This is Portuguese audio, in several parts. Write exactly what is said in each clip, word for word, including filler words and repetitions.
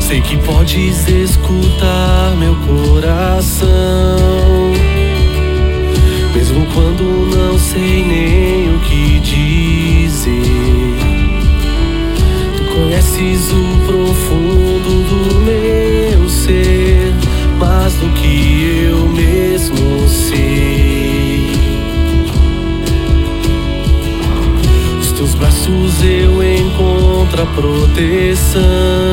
Sei que podes escutar meu coração, mesmo quando não sei nem o que dizer. Tu conheces o profundo do meu ser, mais do que eu mesmo sei. Nos teus braços eu encontro a proteção,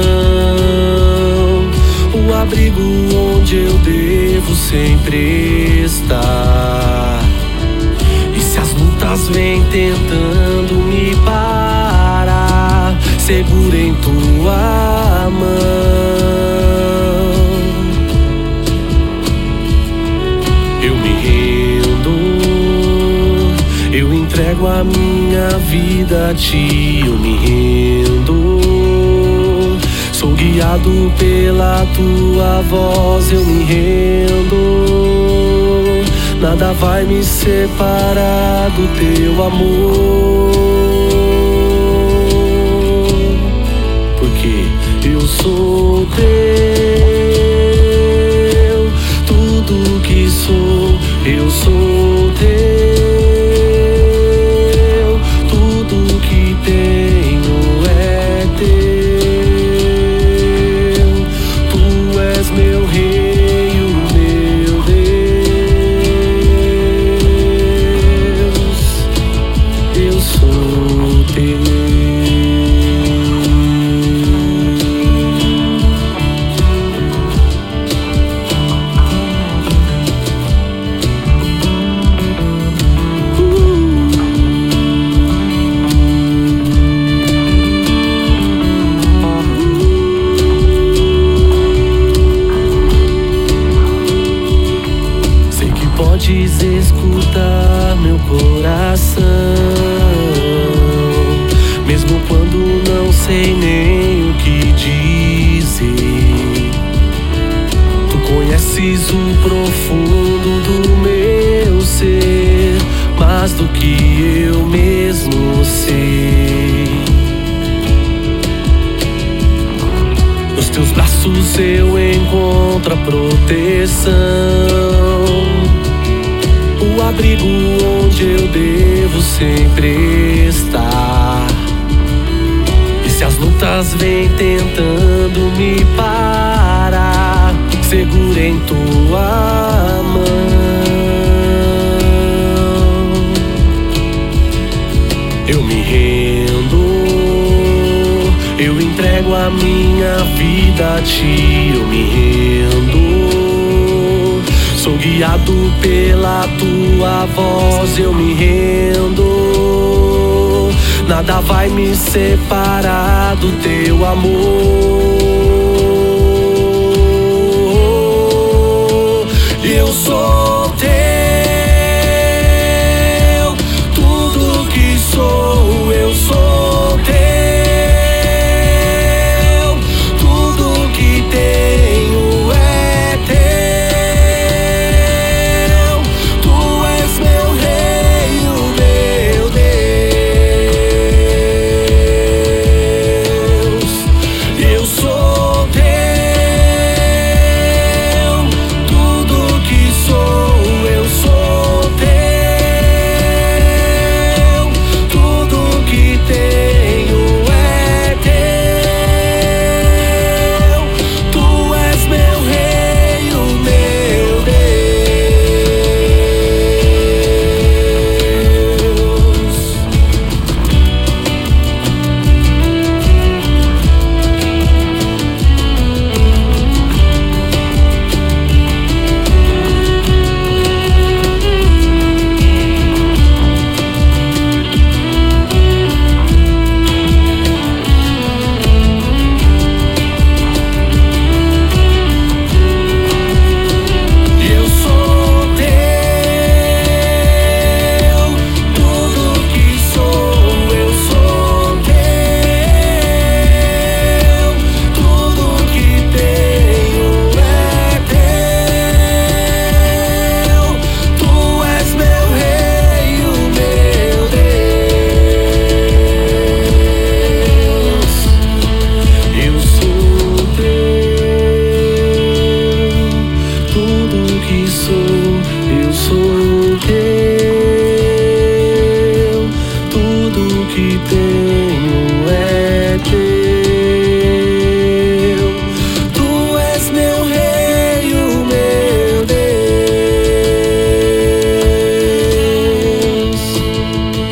o abrigo onde eu devo sempre estar. E se as lutas vêm tentando me parar, seguro em tua mão. Eu me rendo, eu entrego a minha vida a ti. Eu me rendo, sou guiado pela tua voz. Eu me rendo, nada vai me separar do teu amor, porque eu sou teu, tudo que sou, eu sou teu. Podes escutar meu coração, mesmo quando não sei nem o que dizer. Tu conheces o profundo do meu ser, mais do que eu mesmo sei. Nos teus braços eu encontro a proteção, o abrigo onde eu devo sempre estar. E se as lutas vêm tentando me parar, seguro em tua mão. Eu me rendo, eu entrego a minha vida a ti. Eu me rendo, sou guiado pela tua voz. Eu me rendo, nada vai me separar do teu amor. Eu sou teu, tudo que sou, eu sou teu. Tudo que tenho é teu.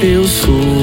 Eu sou